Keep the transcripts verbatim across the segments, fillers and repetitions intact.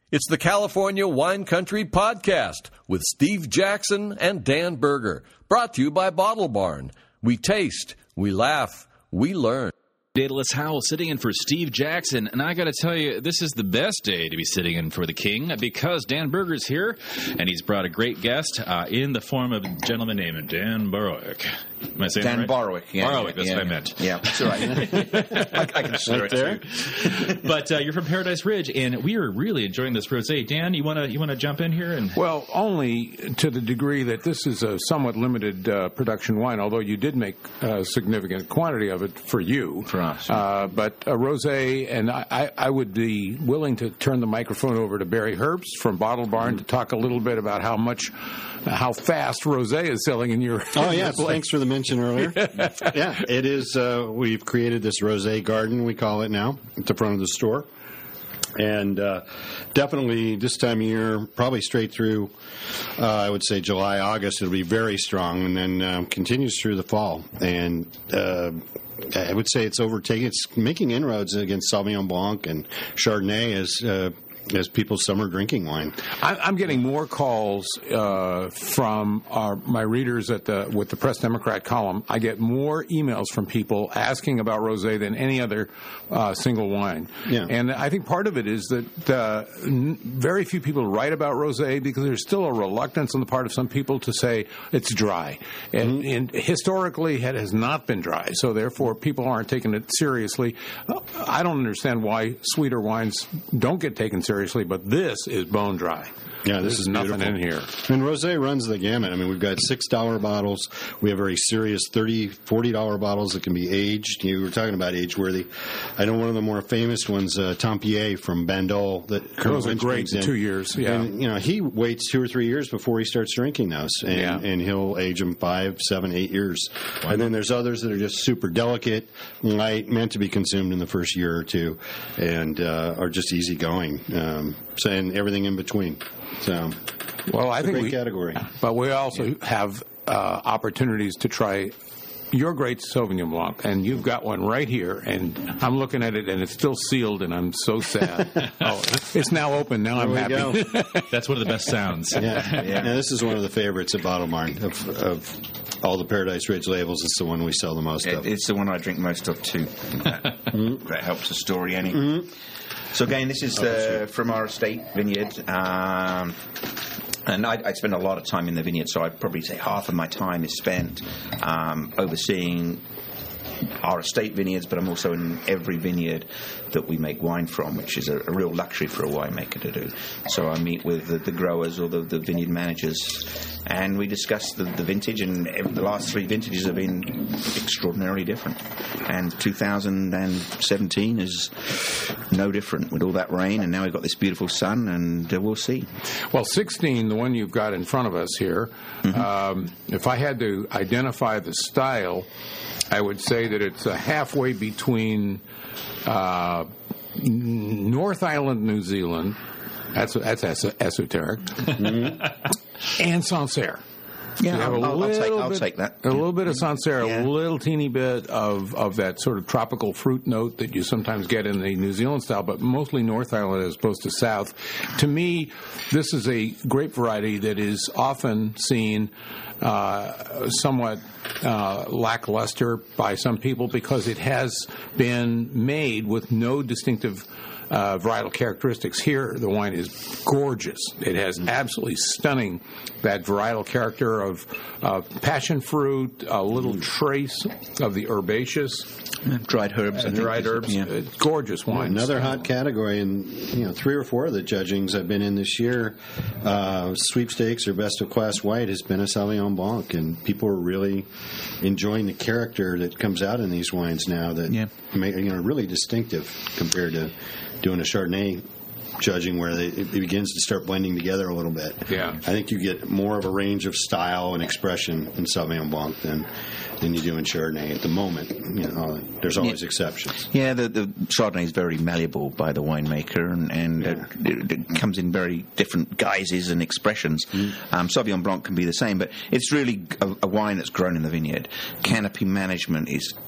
It's the California Wine Country Podcast with Steve Jackson and Dan Berger. Brought to you by Bottle Barn. We taste, we laugh, we learn. Daedalus Howell sitting in for Steve Jackson, and I got to tell you, this is the best day to be sitting in for the king because Dan Berger's here, and he's brought a great guest uh, in the form of a gentleman named Dan Borowik. Am I saying Dan that right? Borowik, yeah. Borowik, that's yeah, what yeah. I meant. Yeah, that's all right. I, I can stir it there. But uh, you're from Paradise Ridge, and we are really enjoying this rosé. Dan, you want to you want to jump in here? And Well, only to the degree that this is a somewhat limited uh, production wine, although you did make a significant quantity of it for you. For us. Uh, but a rosé, and I, I, I would be willing to turn the microphone over to Barry Herbst from Bottle Barn to talk a little bit about how much, how fast rosé is selling in your. Oh yes, thanks for the mention earlier. Yeah, it is. Uh, we've created this rosé garden, we call it now, at the front of the store. And uh, definitely this time of year, probably straight through, uh, I would say July, August, it'll be very strong, and then um, continues through the fall. And uh, I would say it's overtaking, it's making inroads against Sauvignon Blanc and Chardonnay as uh, as people's summer drinking wine. I'm getting more calls uh, from our, my readers at the with the Press Democrat column. I get more emails from people asking about rosé than any other uh, single wine. Yeah. And I think part of it is that uh, n- very few people write about rosé because there's still a reluctance on the part of some people to say it's dry. And, mm-hmm. and historically, it has not been dry. So therefore, people aren't taking it seriously. I don't understand why sweeter wines don't get taken seriously. Seriously, but this is bone dry. Yeah, this There's is nothing beautiful. in here. And rosé runs the gamut. I mean, we've got six dollar bottles. We have very serious thirty dollars, forty dollars bottles that can be aged. You were talking about age-worthy. I know one of the more famous ones, uh, Tempier from Bandol. That those are great in two years, yeah. And, you know, he waits two or three years before he starts drinking those. And, yeah. and he'll age them five, seven, eight years. Wow. And then there's others that are just super delicate, light, meant to be consumed in the first year or two, and uh, are just easygoing. Um, so, and everything in between. So, well, I it's think a great we, category. But we also yeah. have uh, opportunities to try your great Sauvignon Blanc, and you've got one right here, and I'm looking at it, and it's still sealed, and I'm so sad. Oh, it's now open. Now there I'm happy. That's one of the best sounds. Yeah, yeah. Now, this is one of the favorites at Bottle Barn of, of all the Paradise Ridge labels. It's the one we sell the most it, of. It's the one I drink most of too. That, mm-hmm. that helps the story, any. Mm-hmm. So again, this is uh, from our estate vineyard. Um, And I, I spend a lot of time in the vineyard, so I'd probably say half of my time is spent um, overseeing our estate vineyards, but I'm also in every vineyard that we make wine from, which is a, a real luxury for a winemaker to do. So I meet with the, the growers or the, the vineyard managers, and we discuss the, the vintage, and every, the last three vintages have been extraordinarily different. And two thousand seventeen is no different with all that rain, and now we've got this beautiful sun, and uh, we'll see. Well, sixteen, the one you've got in front of us here, mm-hmm. um, if I had to identify the style, I would say that it's a halfway between uh, North Island, New Zealand, that's that's es- esoteric, mm-hmm. and Sancerre. Yeah, you have I'll, a I'll, little take, I'll bit, take that. A little bit of Sancerre, yeah. a little teeny bit of, of that sort of tropical fruit note that you sometimes get in the New Zealand style, but mostly North Island as opposed to South. To me, this is a grape variety that is often seen uh, somewhat uh, lackluster by some people because it has been made with no distinctive Uh, varietal characteristics. Here, the wine is gorgeous. It has absolutely stunning that varietal character of uh, passion fruit, a little mm. trace of the herbaceous, dried herbs, uh, dried herbs. Yeah. Uh, gorgeous wine. Another hot category, and you know, three or four of the judgings I've been in this year, uh, sweepstakes or best of class white has been a Sauvignon Blanc, and people are really enjoying the character that comes out in these wines now. That yeah. make, you know, really distinctive compared to doing a Chardonnay judging where they, it begins to start blending together a little bit. Yeah. I think you get more of a range of style and expression in Sauvignon Blanc than than you do in Chardonnay at the moment. You know, there's always yeah. exceptions. Yeah, the, the Chardonnay is very malleable by the winemaker, and, and yeah. it, it comes in very different guises and expressions. Mm. Um, Sauvignon Blanc can be the same, but it's really a, a wine that's grown in the vineyard. Canopy management is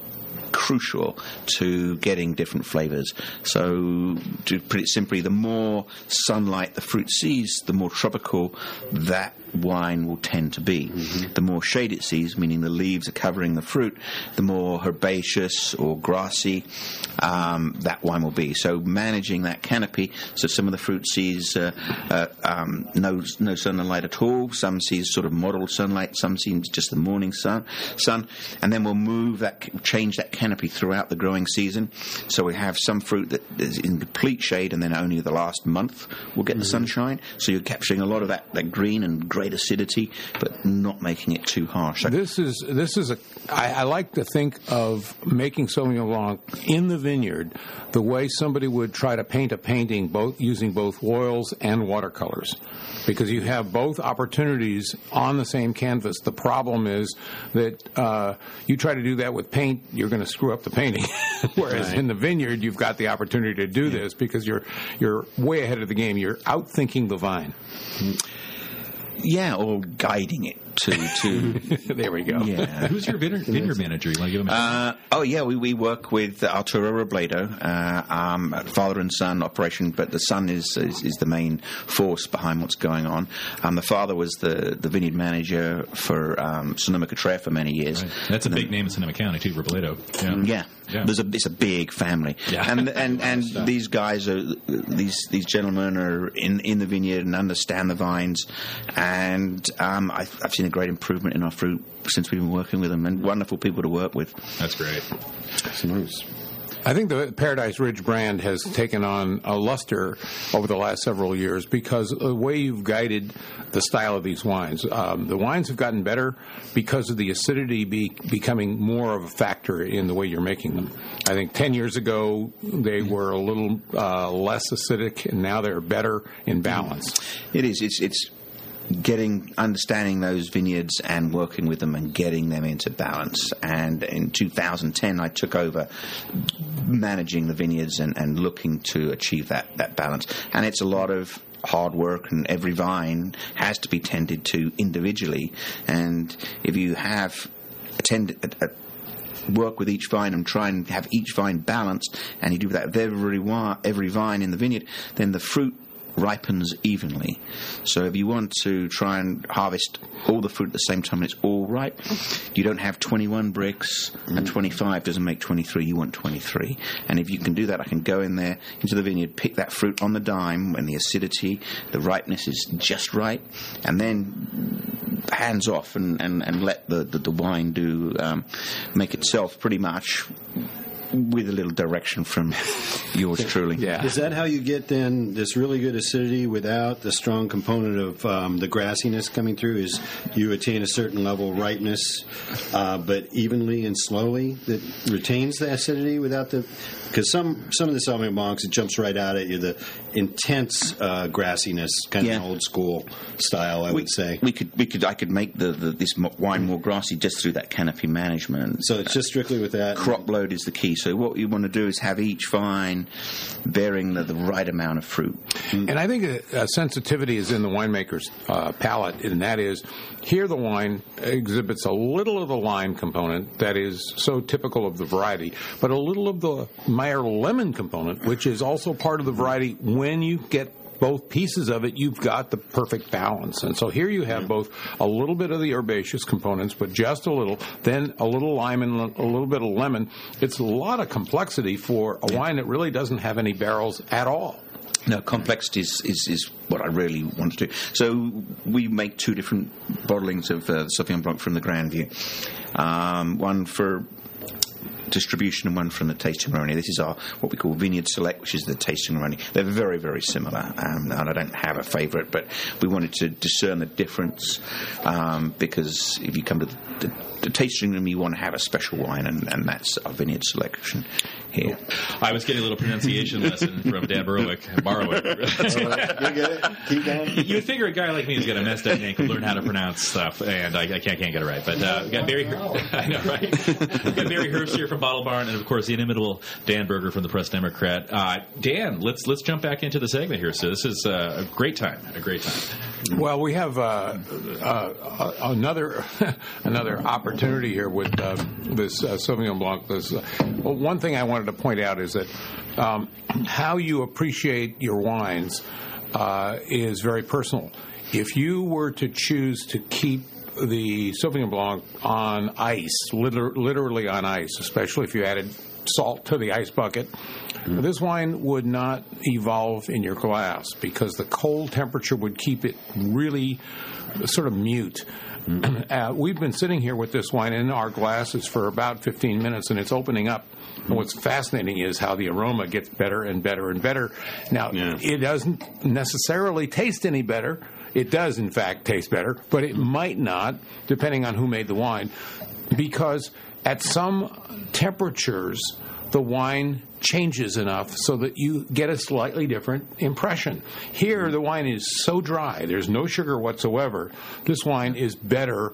crucial to getting different flavors. So, to put it simply, the more sunlight the fruit sees, the more tropical that wine will tend to be. Mm-hmm. The more shade it sees, meaning the leaves are covering the fruit, the more herbaceous or grassy um, that wine will be. So managing that canopy, so some of the fruit sees uh, uh, um, no no sunlight at all, some sees sort of mottled sunlight, some sees just the morning sun, sun, and then we'll move that, change that canopy throughout the growing season. So we have some fruit that is in complete shade, and then only the last month will get mm-hmm. the sunshine. So you're capturing a lot of that, that green and great acidity, but not making it too harsh. This is this is a. I, I like to think of making Sauvignon Blanc in the vineyard the way somebody would try to paint a painting, both using both oils and watercolors, because you have both opportunities on the same canvas. The problem is that uh, you try to do that with paint, you're going to screw up the painting. Whereas right. in the vineyard, you've got the opportunity to do yeah. this because you're you're way ahead of the game. You're outthinking the vine. Yeah, or guiding it to... to there we go. Yeah. Who's your vineyard, vineyard manager? You want to give him a uh, Oh, yeah, we, we work with Arturo Robledo, uh, um, father and son operation, but the son is, is is the main force behind what's going on. Um, the father was the, the vineyard manager for um, Sonoma-Cutrer for many years. Right. That's a and big then, name in Sonoma County, too, Robledo. Yeah. Yeah. Yeah. There's a, it's a big family. Yeah. And and, and these guys, are these these gentlemen are in, in the vineyard and understand the vines. And um, I've, I've seen a great improvement in our fruit since we've been working with them, and wonderful people to work with. That's great. That's nice. I think the Paradise Ridge brand has taken on a luster over the last several years because the way you've guided the style of these wines. Um, the wines have gotten better because of the acidity be, becoming more of a factor in the way you're making them. I think ten years ago they were a little uh, less acidic, and now they're better in balance. It is. It's it's. getting, understanding those vineyards and working with them and getting them into balance. And in two thousand ten, I took over managing the vineyards and, and looking to achieve that, that balance. And it's a lot of hard work, and every vine has to be tended to individually. And if you have attended a, a work with each vine and try and have each vine balanced, and you do that with every, every vine in the vineyard, then the fruit ripens evenly. So if you want to try and harvest all the fruit at the same time and it's all ripe, you don't have twenty-one bricks, and twenty-five doesn't make twenty-three. You want twenty-three. And if you can do that, I can go in there into the vineyard, pick that fruit on the dime when the acidity, the ripeness is just right, and then hands off and, and, and let the, the, the wine do um, make itself pretty much, with a little direction from yours truly. Yeah. Is that how you get then this really good acidity without the strong component of um, the grassiness coming through? Is you attain a certain level of ripeness, uh, but evenly and slowly that retains the acidity without the... Because some, some of the Sauvignon Blancs, it jumps right out at you, the intense uh, grassiness, kind yeah. of an old school style, I we, would say. We could, we could, I could make the, the this wine more grassy just through that canopy management. So it's just strictly with that. Crop load is the key. So what you want to do is have each vine bearing the, the right amount of fruit. And I think a, a sensitivity is in the winemaker's uh, palate, and that is, here the wine exhibits a little of the lime component that is so typical of the variety, but a little of the Meyer lemon component, which is also part of the variety. When you get both pieces of it, you've got the perfect balance. And so here you have both a little bit of the herbaceous components, but just a little, then a little lime and a little bit of lemon. It's a lot of complexity for a wine that really doesn't have any barrels at all. No, complexity is, is, is what I really want to do. So we make two different bottlings of uh, Sauvignon Blanc from the Grandview. Um, one for distribution and one from the tasting Roni. This is our what we call Vineyard Select, which is the tasting Roni. They're very, very similar, um, and I don't have a favourite, but we wanted to discern the difference um, because if you come to the, the, the tasting room, you want to have a special wine, and, and that's our Vineyard Selection here. I was getting a little pronunciation lesson from Dan Berwick. Barwick. You get it? Keep going. You would figure a guy like me who's got a messed up name could learn how to pronounce stuff, and I, I can't, can't get it right. But uh, we got Barry. I know, right? We got Barry Herbst here from Bottle Barn, and of course the inimitable Dan Berger from the Press Democrat. Uh, Dan, let's let's jump back into the segment here. So this is uh, a great time. A great time. Well, we have uh, uh, another another opportunity here with uh, this uh, Sauvignon Blanc. This, uh, well, one thing I wanted to point out is that um, how you appreciate your wines uh, is very personal. If you were to choose to keep the Sauvignon Blanc on ice, liter- literally on ice, especially if you added salt to the ice bucket, mm. this wine would not evolve in your glass because the cold temperature would keep it really sort of mute. Mm. Uh, we've been sitting here with this wine in our glasses for about fifteen minutes, and it's opening up. And what's fascinating is how the aroma gets better and better and better. Now, yeah. it doesn't necessarily taste any better. It does, in fact, taste better, but it might not, depending on who made the wine, because at some temperatures, the wine changes enough so that you get a slightly different impression. Here, the wine is so dry, there's no sugar whatsoever. This wine is better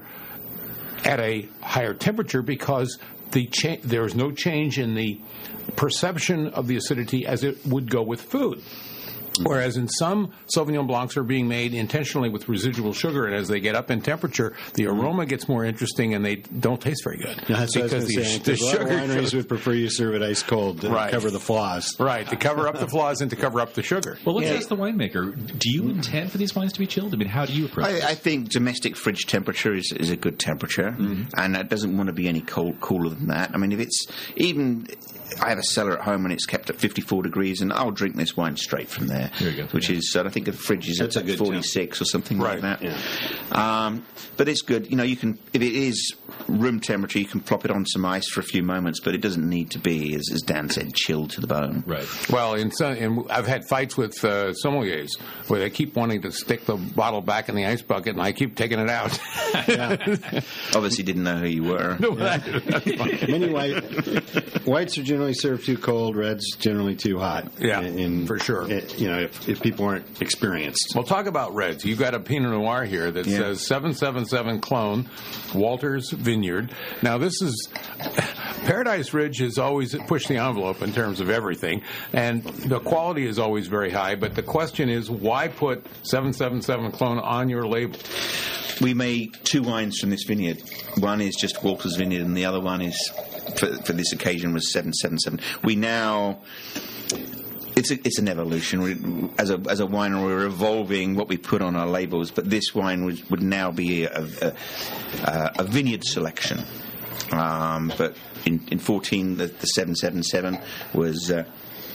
at a higher temperature because the cha- there is no change in the perception of the acidity as it would go with food. Whereas in some Sauvignon Blancs are being made intentionally with residual sugar, and as they get up in temperature, the aroma gets more interesting, and they don't taste very good. Yeah, that's because what I was the, saying. the A lot sugar of wineries would prefer you serve it ice cold to right. cover the flaws. Right, to cover up the flaws and to cover up the sugar. Well, let's yeah. ask the winemaker. Do you intend for these wines to be chilled? I mean, how do you approach I, this? I think domestic fridge temperature is, is a good temperature, mm-hmm. and it doesn't want to be any cold, cooler than that. I mean, if it's even... I have a cellar at home and it's kept at fifty-four degrees, and I'll drink this wine straight from there. There you go. Which yeah. is, I think the fridge is That's at a forty-six temp. or something right. like that. Yeah. Um, but it's good. You know, you can, if it is room temperature, you can plop it on some ice for a few moments, but it doesn't need to be, as, as Dan said, chilled to the bone. Right. Well, in some, in, I've had fights with uh, sommeliers where they keep wanting to stick the bottle back in the ice bucket, and I keep taking it out. Obviously didn't know who you were. No, that, that's fine. Many white, whites are generally served too cold, reds generally too hot. Yeah, in, for sure. It, you know, if, if people aren't experienced. Well, talk about reds. You've got a Pinot Noir here that yeah. says seven seven seven clone, Walters Vineyard. Now, this is... Paradise Ridge has always pushed the envelope in terms of everything, and the quality is always very high, but the question is, why put seven seven seven clone on your label? We made two wines from this vineyard. One is just Walters Vineyard, and the other one is, for, for this occasion, was seven seven seven. We now... It's a, it's an evolution. We, as a as a winery, we're evolving what we put on our labels, but this wine would, would now be a, a, a, a vineyard selection. Um, but in, in fourteen, the, the seven seven seven was uh,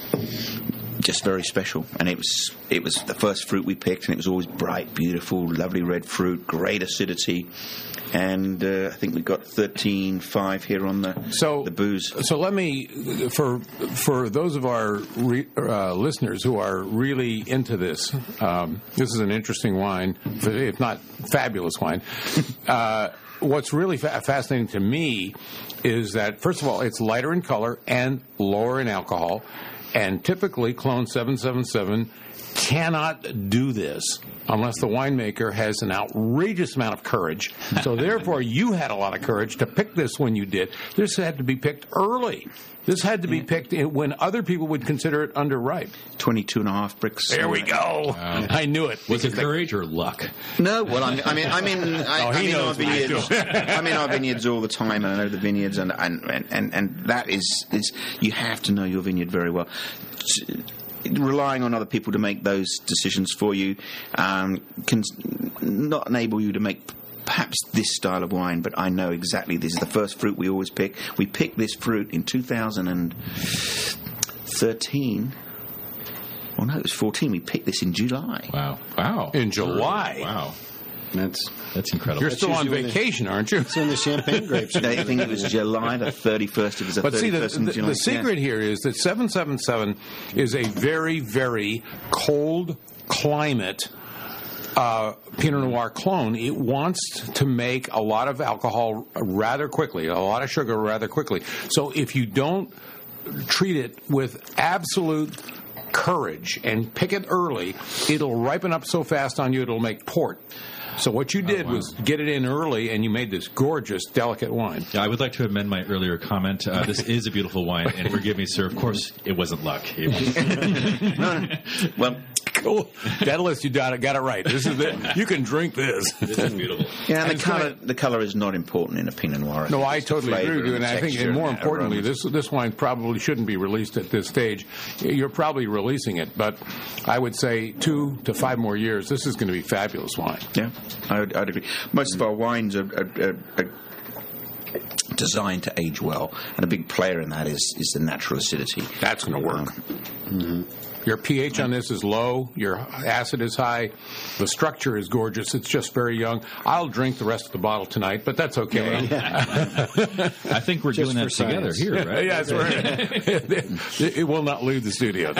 just very special, and it was it was the first fruit we picked, and it was always bright, beautiful, lovely red fruit, great acidity. And uh, I think we got thirteen five here on the so, the booze. So let me, for for those of our re, uh, listeners who are really into this, um, this is an interesting wine, if not fabulous wine. Uh, what's really fa- fascinating to me is that, first of all, it's lighter in color and lower in alcohol. And typically, Clone seven seven seven cannot do this unless the winemaker has an outrageous amount of courage. So therefore, you had a lot of courage to pick this when you did. This had to be picked early. This had to be picked when other people would consider it underripe. twenty-two and a half bricks. There we go. Wow. I knew it. Was it courage or luck? No, well, I mean, I mean, I mean, I, oh, I mean our vineyards. Too. I mean our vineyards all the time, and I know the vineyards, and and and, and that is is you have to know your vineyard very well. Relying on other people to make those decisions for you um, can not enable you to make perhaps this style of wine, but I know exactly this is the first fruit we always pick. We picked this fruit in two thousand thirteen. Well, no, it was fourteen. We picked this in July. Wow. Wow. In July. Wow. That's That's incredible. You're That's still on usually when vacation, aren't you? it's when the champagne grapes. I think it was July the thirty-first. It was the But see, the, thirty-first in the, July. the secret yeah. here is that seven seven seven is a very, very cold climate uh, Pinot Noir clone. It wants to make a lot of alcohol rather quickly, a lot of sugar rather quickly. So if you don't treat it with absolute courage and pick it early, it'll ripen up so fast on you it'll make port. So what you did oh, wow. was get it in early, and you made this gorgeous, delicate wine. Yeah, I would like to amend my earlier comment. Uh, this is a beautiful wine, and forgive me, sir, of course, it wasn't luck. It was... no, no. Well, Cool. Daedalus, you got it, got it right. This is it. You can drink this. This is beautiful. Yeah, and, And the color gonna, the color is not important in a Pinot Noir. No, I It's the totally agree flavor with you, and I think, texture and more and importantly, aromas. this this wine probably shouldn't be released at this stage. You're probably releasing it, but I would say two to five more years. This is going to be fabulous wine. Yeah, I would, I'd agree. Most of our wines are, are, are, are designed to age well, and a big player in that is, is the natural acidity. That's going to work. Um, Your pH on this is low. Your acid is high. The structure is gorgeous. It's just very young. I'll drink the rest of the bottle tonight, but that's okay. I think we're Just doing that for together science. here, right? Yeah, that's right. It will not leave the studio.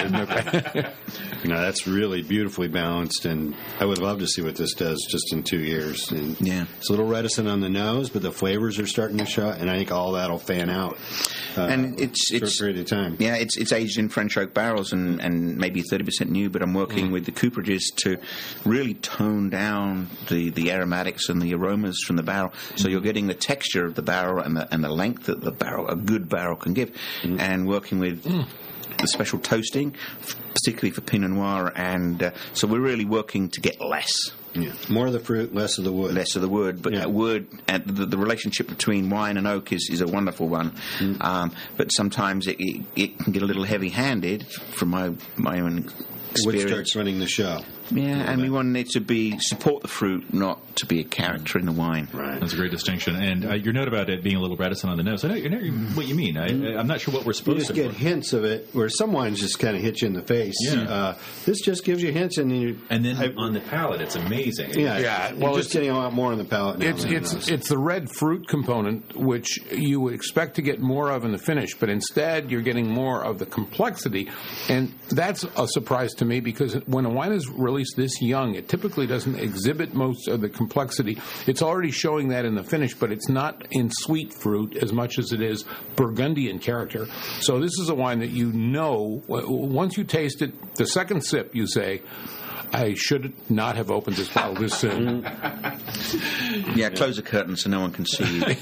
No, that's really beautifully balanced, and I would love to see what this does just in two years. And Yeah. it's a little reticent on the nose, but the flavors are starting to show, and I think all that'll fan out. Uh, and it's short it's period of time. Yeah, it's it's aged in French oak barrels and, and maybe thirty percent new. But I'm working Mm. with the cooperages to really tone down the, the aromatics and the aromas from the barrel. So Mm. you're getting the texture of the barrel and the and the length that the barrel a good barrel can give. Mm. And working with the special toasting, f- particularly for Pinot Noir, and uh, so we're really working to get less. Yeah. More of the fruit, less of the wood. Less of the wood, but Yeah. that wood and the, the relationship between wine and oak is, is a wonderful one. Mm. Um, but sometimes it, it, it can get a little heavy-handed from my my own Wood experience. starts running the show. Yeah, and we want it to be support the fruit, not to be a character in the wine. Right. That's a great distinction. And uh, your note about it being a little reticent on the nose, I know, I know what you mean. I, I'm not sure what we're You supposed just to get hints of it, where some wines just kind of hit you in the face. Yeah. Uh, this just gives you hints, and then you. And then I- on the palate, it's amazing. yeah, Yeah, You're well, just it's- getting a lot more on the palate now. It's than it's the nose. it's the red fruit component, which you would expect to get more of in the finish, but instead you're getting more of the complexity, and that's a surprise to me because when a wine is released this young, it typically doesn't exhibit most of the complexity. It's already showing that in the finish, but it's not in sweet fruit as much as it is Burgundian character. So this is a wine that you know w- once you taste it, the second sip you say, I should not have opened this bottle this soon. Yeah, close the curtain so no one can see you.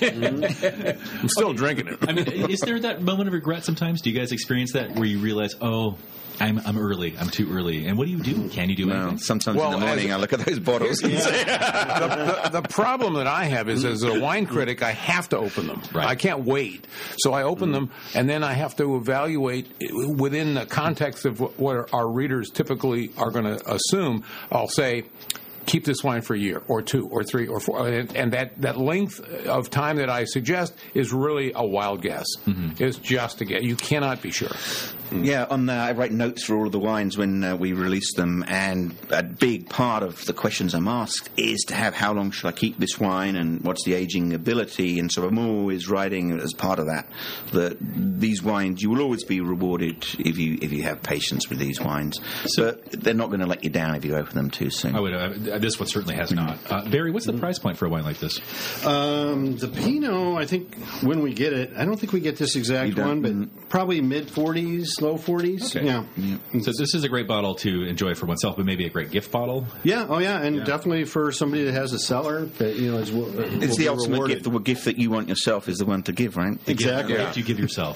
I'm still drinking it. I mean, is there that moment of regret sometimes? Do you guys experience that where you realize, oh, I'm I'm early, I'm too early, and what do you do? Can you do Well, anything? sometimes Well, in the morning as- I look at those bottles and say, the, the, the problem that I have is, as a wine critic, I have to open them. Right. I can't wait. So I open them, and then I have to evaluate within the context of what, what our readers typically are going to assume. I'll say, keep this wine for a year or two or three or four. And, and that, that length of time that I suggest is really a wild guess. Mm-hmm. It's just a guess. You cannot be sure. Yeah, on uh, I write notes for all of the wines when uh, we release them, and a big part of the questions I'm asked is to have how long should I keep this wine and what's the aging ability, and so I'm always writing as part of that that these wines, you will always be rewarded if you if you have patience with these wines. So they're not going to let you down if you open them too soon. I would. Uh, this one certainly has not. Uh, Barry, what's the price point for a wine like this? Um, the Pinot, I think when we get it, I don't think we get this You exact don't? one, but probably mid forties, low forties. Okay. Yeah. So this is a great bottle to enjoy for oneself, but maybe a great gift bottle. Yeah, oh yeah, and definitely for somebody that has a cellar that, you know, is, will, will It's be the ultimate rewarded. gift. The gift that you want yourself is the one to give, right? Exactly. Gift you give yourself.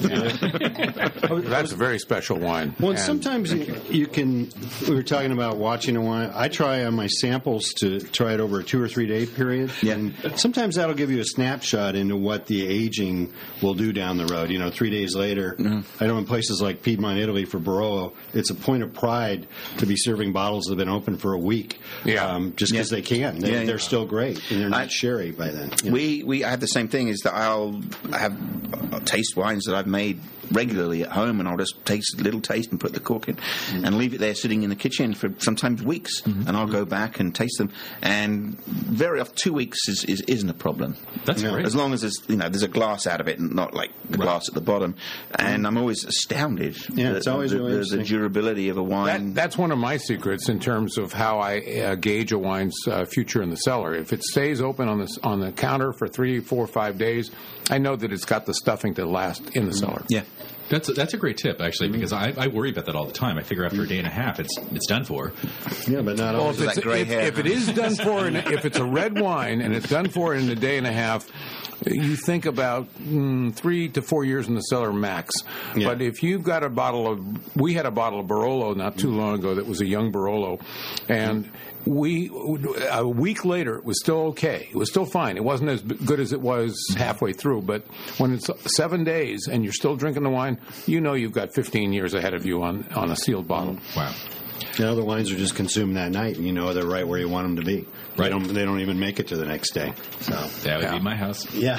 That's a very special wine. Well, And- sometimes you, you can. We were talking about watching a wine. I try on my samples to try it over a two or three day period. Yeah. And sometimes that'll give you a snapshot into what the aging will do down the road. You know, three days later. I know in places like Piedmont, Italy, for Barolo, it's a point of pride to be serving bottles that have been open for a week. Yeah. Um, just because Yeah. they can. They, Yeah. They're still great, and they're not I- sherry by then. you know. We we I have the same thing. Is that I'll have I'll taste wines that I've made regularly at home, and I'll just taste a little taste and put the cork in, Mm-hmm. and leave it there sitting in the kitchen for sometimes weeks, and I'll go back and taste them. And very often, two weeks is, is isn't a problem. That's Yeah. great. As long as there's you know there's a glass out of it, and not like the glass at the bottom. And I'm always astounded. Yeah, the, it's always the, really the, the interesting. durability of a wine. That, that's one of my secrets in terms of how I uh, gauge a wine's uh, future in the cellar. If it stays open on the on the counter for three, four, five days, I know that it's got the stuffing to last in the cellar. yeah. That's a, that's a great tip, actually, because I, I worry about that all the time. I figure after a day and a half, it's it's done for. Yeah, but not Well, always. if, that it's, gray if, hair. if it is done for, in, if it's a red wine and it's done for in a day and a half, you think about mm, three to four years in the cellar max. Yeah. But if you've got a bottle of, we had a bottle of Barolo not too long ago that was a young Barolo, and we a week later it was still okay. It was still fine. It wasn't as good as it was halfway through. But when it's seven days and you're still drinking the wine, you know you've got fifteen years ahead of you on, on a sealed bottle. Wow. The other wines are just consumed that night, and you know they're right where you want them to be. Right. They don't, they don't even make it to the next day. So That would Yeah. be my house. yeah.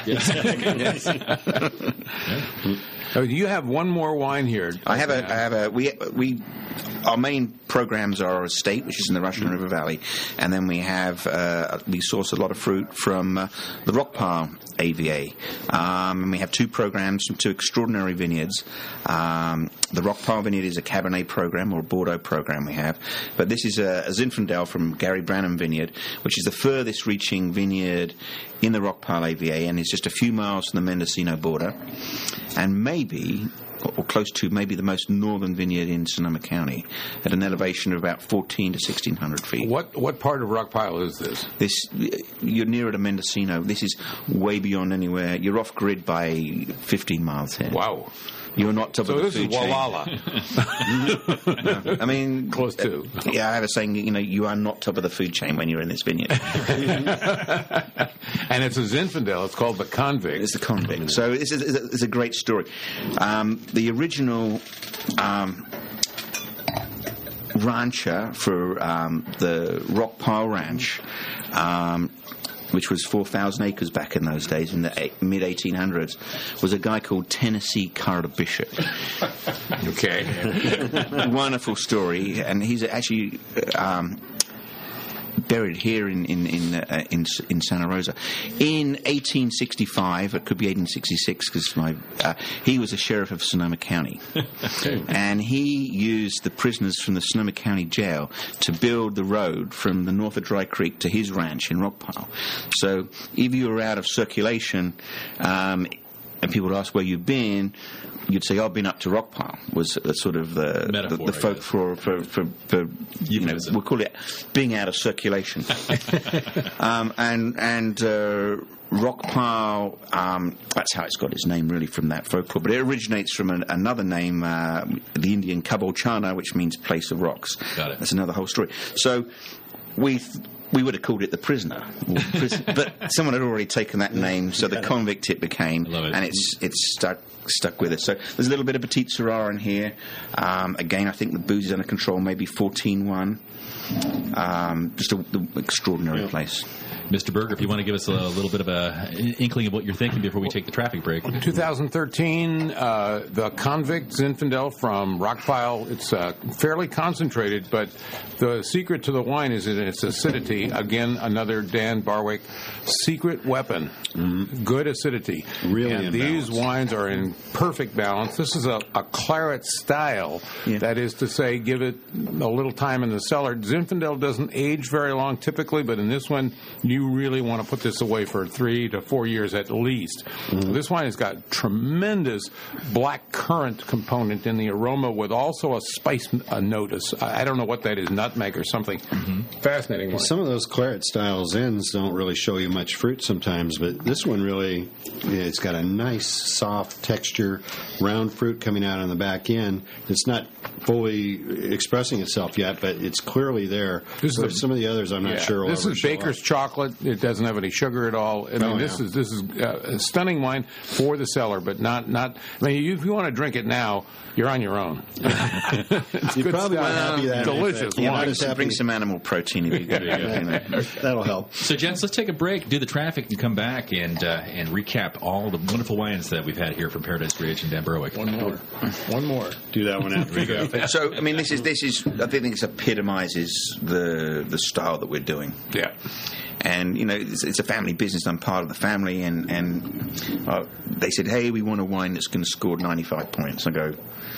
Uh, you have one more wine here. I have a, I have a, we, we, our main programs are our estate, which is in the Russian River Valley, and then we have, uh, we source a lot of fruit from uh, the Rockpile A V A. Um, and we have two programs from two extraordinary vineyards. Um, the Rockpile Vineyard is a Cabernet program or a Bordeaux program we have, but this is a, a Zinfandel from Gary Branham Vineyard, which is the furthest reaching vineyard in the Rockpile A V A, and it's just a few miles from the Mendocino border, and maybe, or close to, maybe the most northern vineyard in Sonoma County, at an elevation of about fourteen to sixteen hundred feet. What what part of Rockpile is this? This, you're nearer to Mendocino. This is way beyond anywhere. You're off grid by fifteen miles here. Wow. You're not top So of the this is food chain. Walala. No. I mean, Close to. Yeah, I have a saying. You know, you are not top of the food chain when you're in this vineyard. And it's a Zinfandel. It's called the Convict. It's the convict. So it's a, it's a, it's a great story. Um, the original um, rancher for um, the Rockpile Ranch, um, which was four thousand acres back in those days, in the mid eighteen hundreds, was a guy called Tennessee Carter Bishop. Okay. Wonderful story, and he's actually um, buried here in in in, uh, in in Santa Rosa. In eighteen sixty-five, it could be eighteen sixty-six, because my uh, he was a sheriff of Sonoma County, and he used the prisoners from the Sonoma County jail to build the road from the north of Dry Creek to his ranch in Rockpile. So if you were out of circulation, um, and people would ask where you've been, you'd say, oh, I've been up to Rockpile, was uh, sort of the, Metaphor, the, the folk for, for, for, for you know, Euphemism. we'll call it being out of circulation. um, and and uh, Rockpile, um, that's how it's got its name, really, from that folklore. But it originates from an, another name, uh, the Indian Cabochana, which means place of rocks. Got it. That's another whole story. So we... Th- We would have called it the prisoner, or prison, but someone had already taken that name, so the convict it became, Love it. and it's it's stuck stuck with us. So there's a little bit of Petite Sirah in here. Um, again, I think the booze is under control, maybe fourteen one. Um, just an extraordinary Yeah. place. Mister Berger, if you want to give us a little bit of a inkling of what you're thinking before we take the traffic break. twenty thirteen, uh, the Convict Zinfandel from Rockpile. It's uh, fairly concentrated, but the secret to the wine is in its acidity. Again, another Dan Barwick secret weapon. Mm-hmm. Good acidity. Really and in these balance. wines are in perfect balance. This is a, a claret style. Yeah. That is to say, give it a little time in the cellar. Zinfandel doesn't age very long typically, but in this one, you really want to put this away for three to four years at least. Mm-hmm. This wine has got tremendous black currant component in the aroma with also a spice uh, notice. I I don't know what that is, nutmeg or something. Mm-hmm. Fascinating wine. Some of those claret style Zins don't really show you much fruit sometimes, but this one really, yeah, it's got a nice, soft texture, round fruit coming out on the back end. It's not fully expressing itself yet, but it's clearly there. This is For a- some of the others, I'm not Yeah. sure. will This ever is show Baker's up. chocolate. It doesn't have any sugar at all. I mean, Oh, this yeah. is this is uh, a stunning wine for the cellar, but not not. I mean, if you want to drink it now, you're on your own. It's You good probably stuff. won't happy that delicious Yeah, wine. not as happy. Bring some animal protein if you got it. That'll help. So, gents, let's take a break, do the traffic, and come back and uh, and recap all the wonderful wines that we've had here from Paradise Ridge and Dan Berwick. One more. One more. Do that one after we go. So, I mean, this is this is. I think this epitomizes the the style that we're doing. Yeah. And, you know, it's, it's a family business. I'm part of the family. And, and uh, they said, hey, we want a wine that's going to score ninety-five points. I go,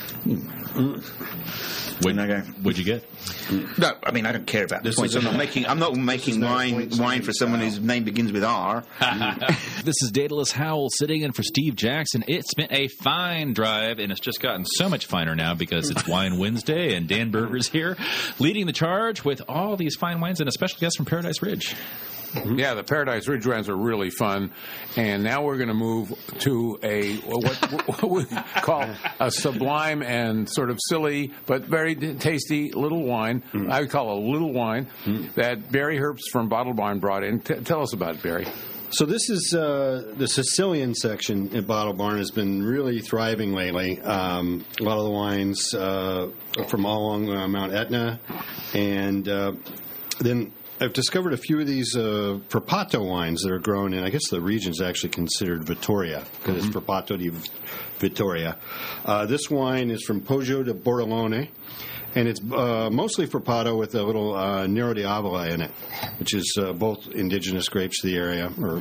Mm. What'd, Okay. what'd you get? No, I mean I don't care about this. This Point. is I'm not making. I'm not making wine wine for someone whose name begins with R. This is Daedalus Howell sitting in for Steve Jackson. It's been a fine drive, and it's just gotten so much finer now because it's Wine Wednesday, and Dan Berger's here, leading the charge with all these fine wines and a special guest from Paradise Ridge. Yeah, the Paradise Ridge wines are really fun, and now we're going to move to a what, what we call a sublime and sort of silly but very tasty little wine. Mm. I would call it a little wine mm. that Barry Herbst from Bottle Barn brought in. T- tell us about it, Barry. So this is uh, the Sicilian section at Bottle Barn has been really thriving lately. Um, a lot of the wines uh, from all along uh, Mount Etna, and uh, then I've discovered a few of these uh, Frappato wines that are grown in, I guess the region's actually considered Vittoria, because mm-hmm. it's Frappato di Vittoria. Uh, this wine is from Poggio di Borolone, and it's uh, mostly Frappato with a little uh, Nero di Avola in it, which is uh, both indigenous grapes to the area. Or,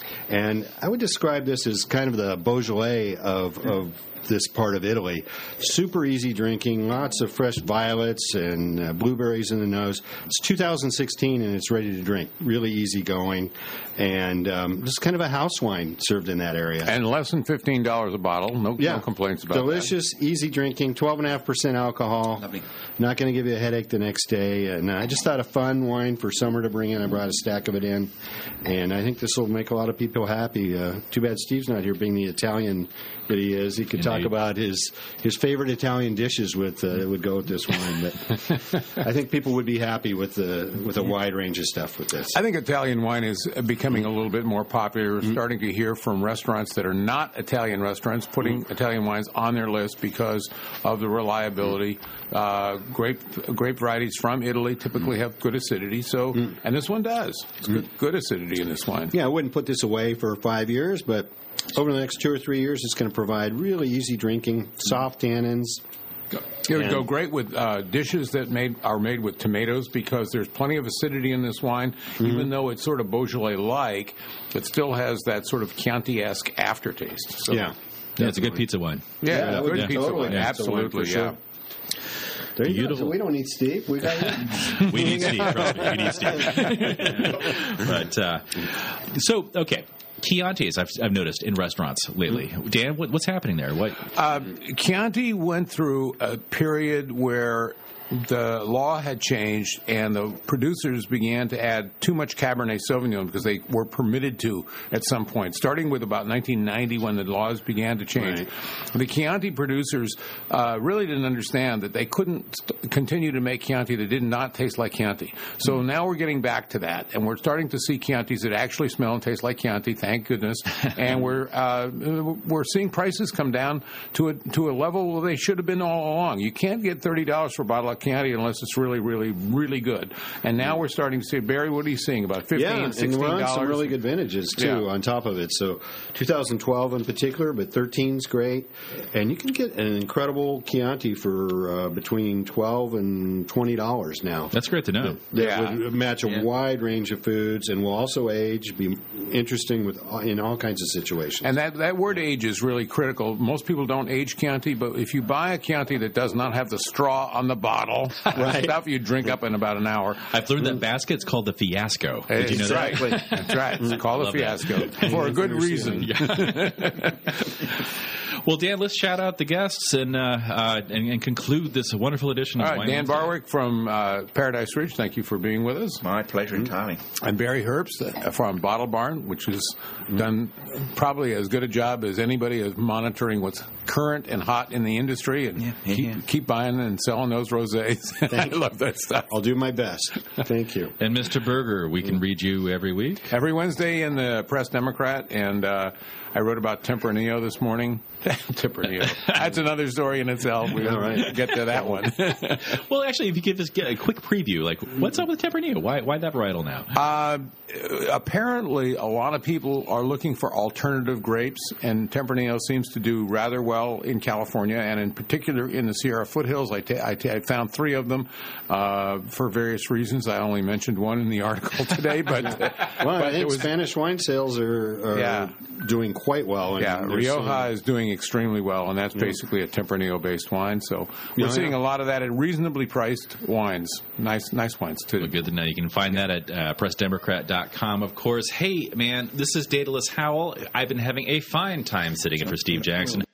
and I would describe this as kind of the Beaujolais of, of this part of Italy. Super easy drinking, lots of fresh violets and uh, blueberries in the nose. It's two thousand sixteen and it's ready to drink. Really easy going, and um, just kind of a house wine served in that area. And less than fifteen dollars a bottle. No, yeah. no complaints about Delicious, that. Delicious, easy drinking, twelve point five percent alcohol. Lovely. Not going to give you a headache the next day. And I just thought a fun wine for summer to bring in. I brought a stack of it in, and I think this will make a lot of people happy. Uh, too bad Steve's not here, being the Italian that he is. He could Indeed. talk about his his favorite Italian dishes with uh, that would go with this wine. But I think people would be happy with the with a wide range of stuff with this. I think Italian wine is becoming a little bit more popular. We're mm-hmm. starting to hear from restaurants that are not Italian restaurants putting mm-hmm. Italian wines on their list because of the reliability. Uh, grape grape varieties from Italy typically have good acidity. So, mm-hmm. and this one does. It's mm-hmm. good, good acidity in this wine. Yeah, I wouldn't put this away for five years, but over the next two or three years, it's going to provide really easy drinking, soft tannins. It would go great with uh, dishes that made are made with tomatoes because there's plenty of acidity in this wine. Mm-hmm. Even though it's sort of Beaujolais-like, it still has that sort of Chianti-esque aftertaste. So, yeah. Yeah, it's a good pizza wine. Yeah, yeah good yeah. pizza totally wine. yeah. Absolutely, sure. yeah. There you Beautiful. go. So we don't need Steve. We got you. We need Steve. Trust me, we need Steve. But uh, so okay. Chiantis, I've, I've noticed in restaurants lately. Dan, what, what's happening there? What uh, Chianti went through a period where the law had changed and the producers began to add too much Cabernet Sauvignon because they were permitted to at some point, starting with about nineteen ninety when the laws began to change. Right. The Chianti producers uh, really didn't understand that they couldn't st- continue to make Chianti that did not taste like Chianti. So mm. now we're getting back to that, and we're starting to see Chiantis that actually smell and taste like Chianti, thank goodness. And we're uh, we're seeing prices come down to a, to a level where they should have been all along. You can't get thirty dollars for a bottle of Chianti unless it's really, really, really good. And now we're starting to see, Barry, what are you seeing? About fifteen dollars, yeah, sixteen dollars? And we're on some really good vintages, too, yeah. on top of it. So two thousand twelve in particular, but thirteen's great. And you can get an incredible Chianti for uh, between twelve dollars and twenty dollars now. That's great to know. That yeah. would match a yeah. wide range of foods and will also age, be interesting with in all kinds of situations. And that, that word age is really critical. Most people don't age Chianti, but if you buy a Chianti that does not have the straw on the bottle, right. stuff you drink up in about an hour. I've learned that basket's called the Fiasco. Did you know exactly. that? That's right. It's called a Fiasco for a good reason. Yeah. Well, Dan, let's shout out the guests and uh, uh, and, and conclude this wonderful edition of All right, Wine Dan Wednesday. Barwick from uh, Paradise Ridge, thank you for being with us. My pleasure entirely. Mm-hmm. And Barry Herbst uh, from Bottle Barn, which has mm-hmm. done probably as good a job as anybody of monitoring what's current and hot in the industry and yeah, yeah, keep, yeah. keep buying and selling those rosés. I love that stuff. I'll do my best. Thank you. And Mister Berger, we can read you every week? Every Wednesday in the Press Democrat, and uh, I wrote about Tempranillo this morning. Tempranillo. That's another story in itself. We don't right. get to that one. Well, actually, if you give us get a quick preview, like, what's up with Tempranillo? Why, why that varietal now? Uh, apparently, a lot of people are looking for alternative grapes, and Tempranillo seems to do rather well in California, and in particular in the Sierra foothills. I, ta- I, ta- I found three of them uh, for various reasons. I only mentioned one in the article today, but, uh, well, but I think it was, Spanish wine sales are, are yeah. doing quite well. And yeah, Rioja is doing extremely well, and that's basically a Tempranillo-based wine. So we're Oh, seeing yeah. a lot of that at reasonably priced wines. Nice, nice wines too. Well, good to know. You can find that at uh, press democrat dot com, of course. Hey, man, this is Daedalus Howell. I've been having a fine time sitting in for Steve Jackson.